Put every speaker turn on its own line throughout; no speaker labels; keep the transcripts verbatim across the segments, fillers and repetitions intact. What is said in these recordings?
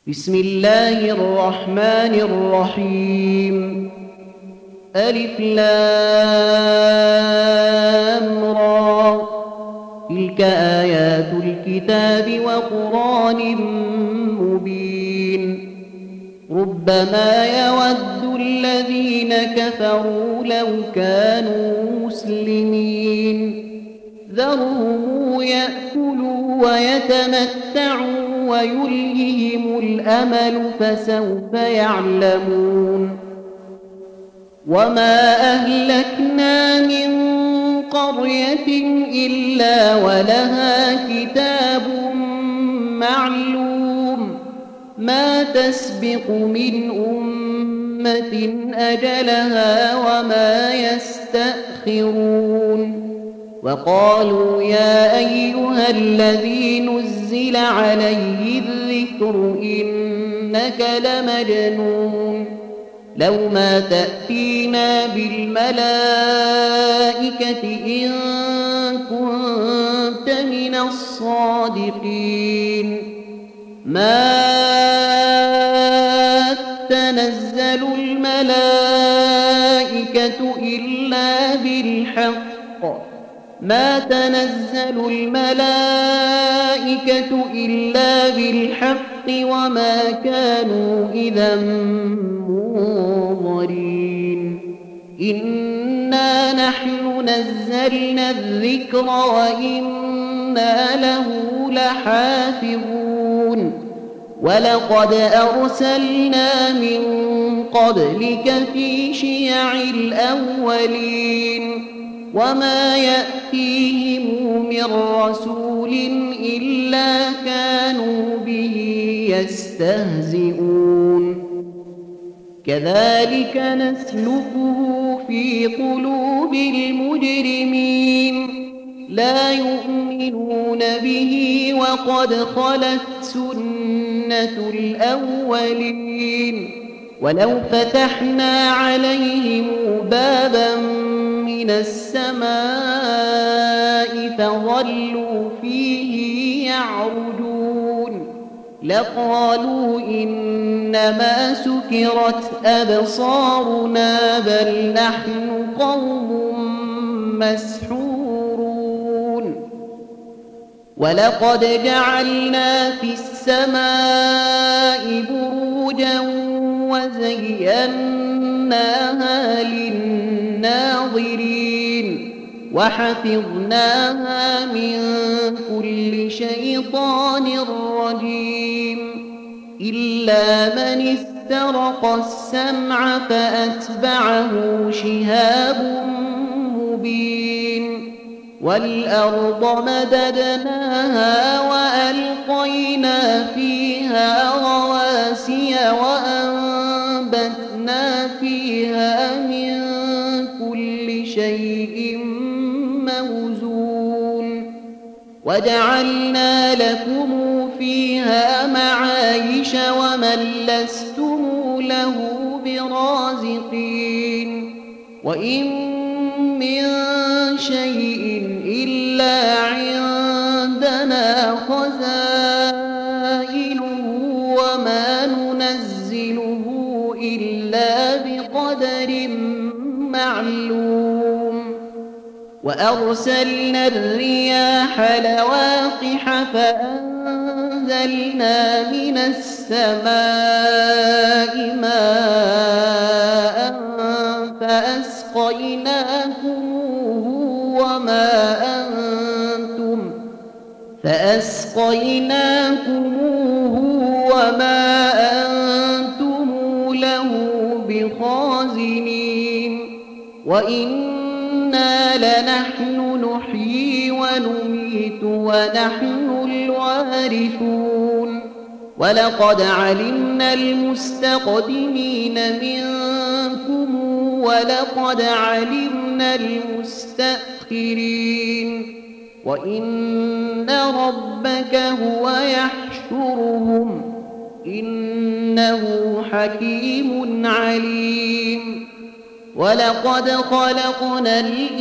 بسم الله الرحمن الرحيم. ألف لام را، تلك آيات الكتاب وقرآن مبين. ربما يود الذين كفروا لو كانوا مسلمين، ذرهم يأكلوا ويتمتعوا ويلههم الأمل فسوف يعلمون. وما أهلكنا من قرية إلا ولها كتاب معلوم، ما تسبق من أمة أجلها وما يستأخرون. وقالوا يا أيها الذي نزل عليه الذكر إنك لمجنون، لو ما تأتينا بالملائكة إن كنت من الصادقين. ما تنزل الملائكة إلا بالحق ما تنزل الملائكة إلا بالحق وما كانوا إذا منظرين. إنا نحن نزلنا الذكر وإنا له لحافظون. ولقد أرسلنا من قبلك في شيع الأولين، وما يأتيهم من رسول إلا كانوا به يستهزئون. كذلك نسلكه في قلوب المجرمين، لا يؤمنون به وقد خلت سنة الأولين. ولو فتحنا عليهم بابا من السماء فظلوا فيه يعرجون لقالوا إنما سكرت أبصارنا بل نحن قوم مسحورون. ولقد جعلنا في السماء بروجا وزيناها للناظرين وحفظناها من كل شيطان رجيم، إلا من استرق السمع فأتبعه شهاب مبين. والأرض مددناها وألقينا فيها رواسي وأنبتنا فيها من كل شيء موزون، وجعلنا لكم فيها معايش ومن لستم له برازقين. وإن من شيء إلا عندنا خزائنه وما ننزله إلا بقدر معلوم. وأرسلنا الرياح لواقح فأنزلنا من السماء ماء فأسقيناكموه وما أنتم فأسقيناكموه وما أنتم له بخازنين. وإنا لنحن نحيي ونميت ونحن الوارثون. ولقد علمنا المستقدمين منكم ولقد علمنا المستأخرين. وإن ربك هو يحشرهم إنه حكيم عليم. ولقد خلقنا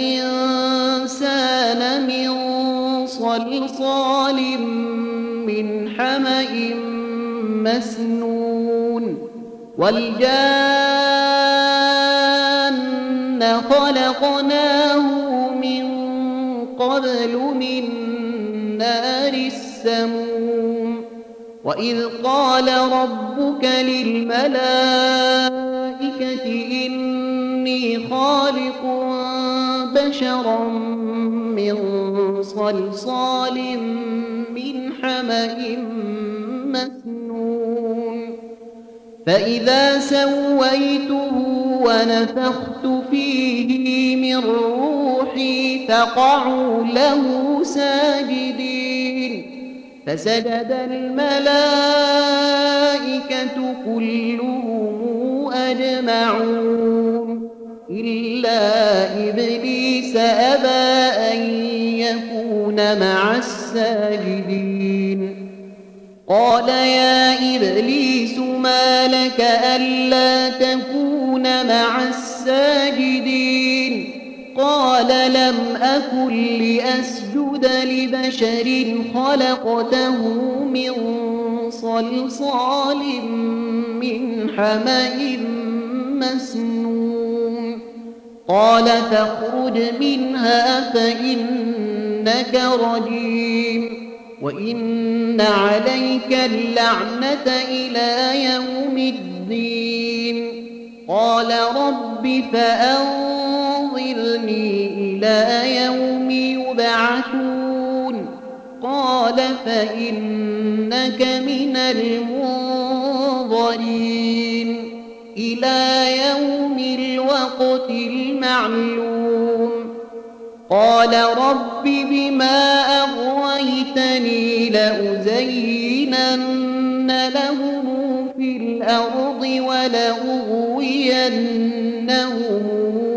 الإنسان من صلصال من حمأ مسنون والجان خلقناه من قبل من نار السموم وإذ قال ربك للملائكة إني خالق بشرا من صلصال من حمأ مسنون فإذا سويته ونفخت فيه من روحي فقعوا له ساجدين فسجد الملائكة كلهم أجمعون إلا إبليس أبى أن يكون مع الساجدين قال يا إبليس ما لك ألا تكون مع الساجدين قال لم أكن لأسجد لبشر خلقته من صلصال من حمأ مسنون قال فاخرج منها فإنك رجيم وإن عليك اللعنة إلى يوم الدين قال رب فأنظرني إلى يوم يبعثون قال فإنك من المنظرين إلى يوم الوقت المعلوم قال رب بما أغويتني لأزينن لهم في الأرض ولأغوينهم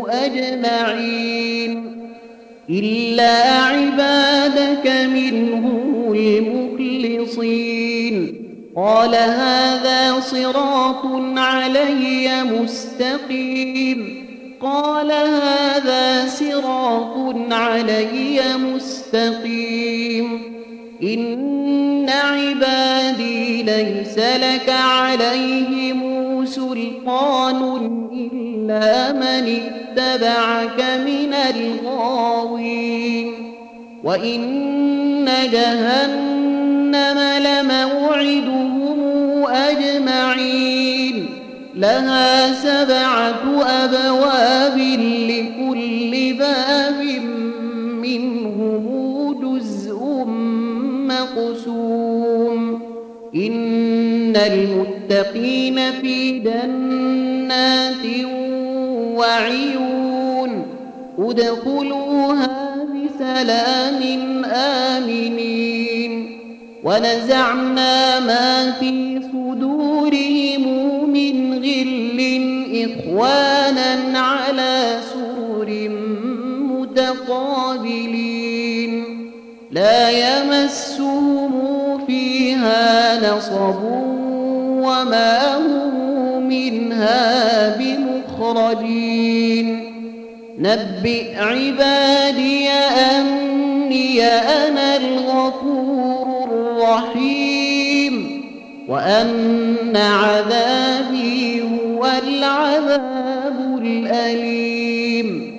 أجمعين إلا عبادك منهم المخلصين قال هذا صراط علي مستقيم قال هذا صراط علي مستقيم إن عبادي ليس لك عليهم سلطان إلا من اتبعك من الغاوين وإن جهنم لموعدهم أجمعين لها سبعة أبواب لكل باب منهم جزء مقسوم إن المتقين في جنات وعيون ادخلوها بسلام آمنين ونزعنا ما في صدورهم من غل إخوانا على سرر متقابلين لا يمسهم فيها نصب وما هم منها بمخرجين نبئ عبادي أني أنا الغفور الرحيم وأن عذابي هو العذاب الأليم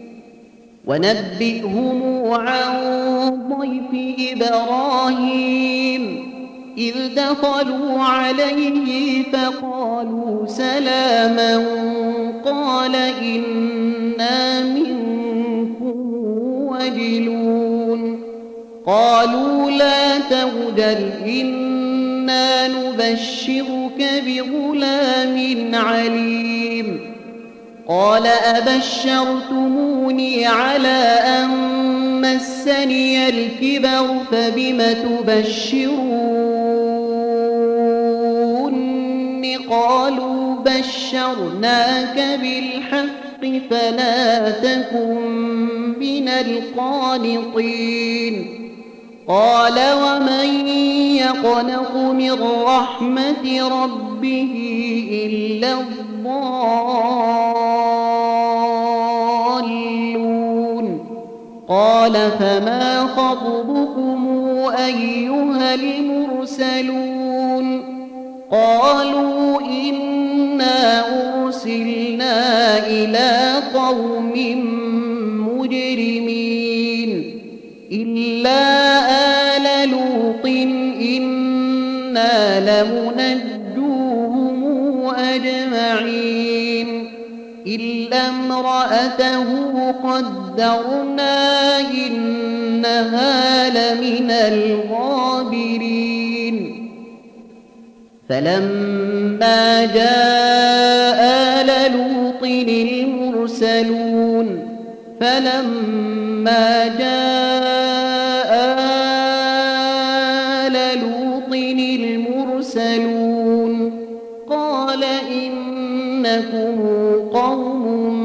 ونبئهم عن ضيف إبراهيم إذ دخلوا عليه فقالوا سلاما قال إنا منكم وجلون قالوا لا توجل إنا نبشرك بغلام عليم قال أبشرتموني على أن مسني الكبر فبم تبشرون قالوا بشرناك بالحق فلا تكن من القانطين قال ومن يقنط من رحمة ربه إلا الضالون قال فما خطبكم أيها المرسلون قالوا إنا أرسلنا إلى قوم مجرمين إلا آل لوط إنا لمنجوهم أجمعين إلا امرأته قدرنا إنها لمن الغابرين فلما جاء آل لوط المرسلون فلما جاء آل لوط المرسلون قال إنكم قوم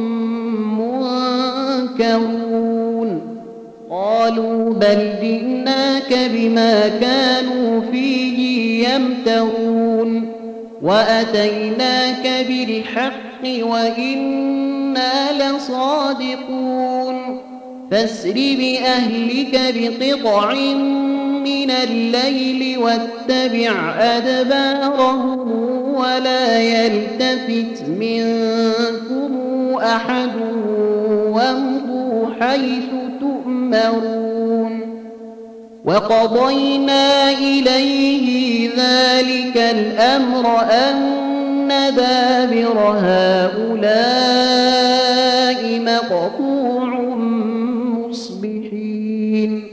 منكرون قالوا بل جئناك بما كانوا فيه يمترون وأتيناك بالحق وإنا لصادقون فاسر بأهلك بقطع من الليل واتبع أدبارهم ولا يلتفت منكم أحد وامضوا حيث تؤمرون وقضينا إليه ذلك الأمر أن دابر هؤلاء مقطوع مصبحين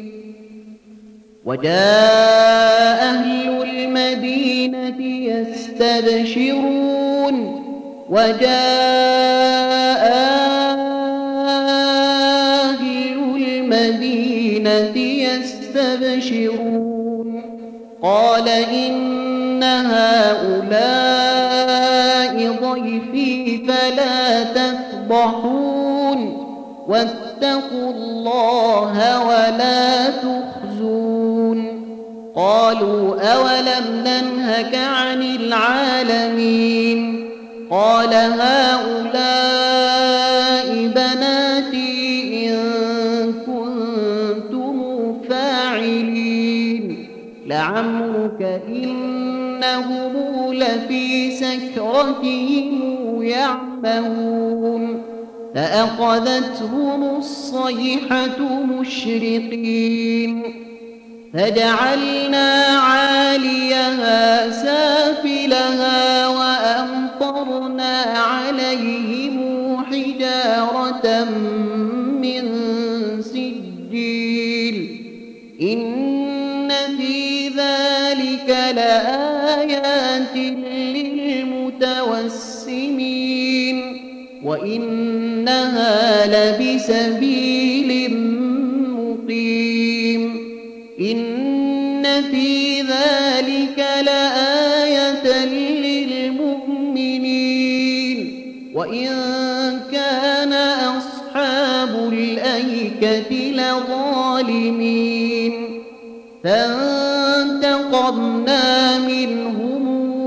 وجاء أهل المدينة يستبشرون وجاء أهل المدينة يستبشرون قال إن هؤلاء ضيفي فلا تفضحون واتقوا الله ولا تخزون قالوا أولم ننهك عن العالمين قال هؤلاء بناتي إن كنتم فاعلين لعمرك إنهم لفي سكرتهم يعمهون فأخذتهم الصيحة مشرقين فجعلنا عاليها سافلها وأمطرنا عليهم حجارة من سجيل إن في ذلك لآيات للمتوسمين وإنها لبسبيل مقيم إن في ذلك لآية للمؤمنين وإن كان أصحاب الأيكة لظالمين فانتقمنا منهم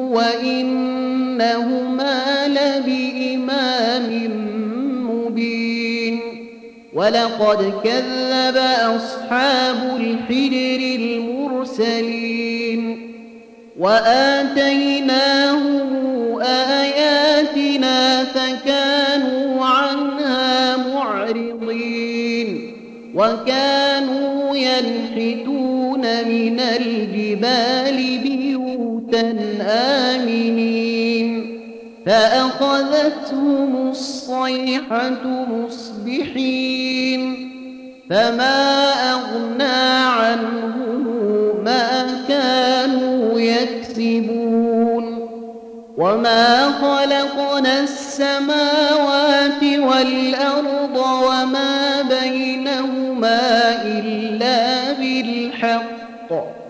وإنهما لبإمام مبين ولقد كذب أصحاب الحجر المرسلين وآتيناهم آياتنا فكانوا عنها معرضين وكانوا ينحتون من الجبال بيوتا آمنين فأخذتهم الصيحة مصبحين فما أغنى عنهم ما كانوا يكسبون وما خلقنا السماوات والأرض وما بينهما إلا بالحق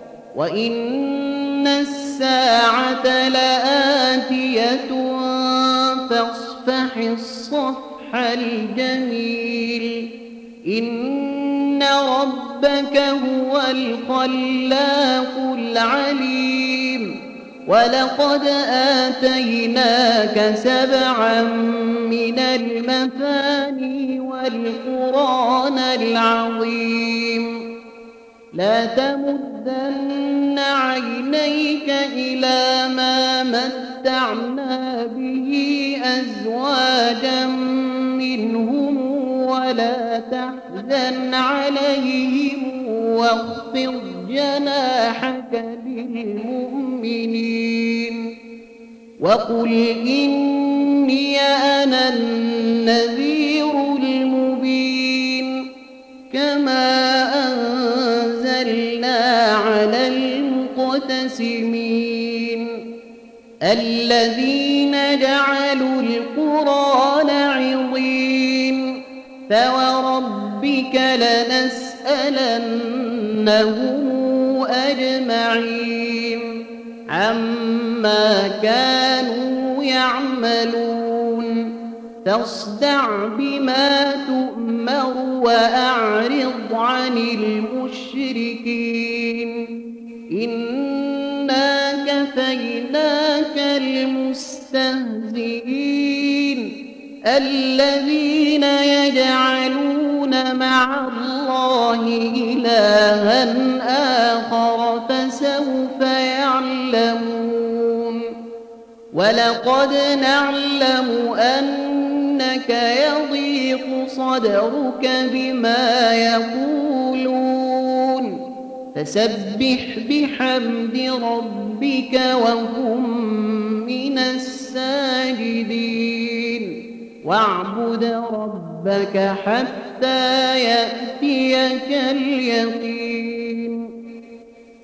وإن الساعة لآتية فاصفح الصفح الجميل إن ربك هو الخلاق العليم ولقد آتيناك سبعا من المثاني والقرآن العظيم لا تمدن عينيك إلى ما متعنا به أزواجا منهم ولا تحزن عليهم واخفض جناحك للمؤمنين وقل إني أنا النذير المبين كما أنزلنا على المقتسمين الذين جعلوا القرآن عضين فوربك لنسألنهم أجمعين عما كانوا يعملون فاصدع بما تؤمر وأعرض عن المشركين إنا كفيناك المستهزئين الذين يجعلون مع الله إلها آخر فسوف يعلمون ولقد نعلم أنك يضيق صدرك بما يقولون فسبح بحمد ربك وكن من الساجدين واعبد ربك حتى يأتيك اليقين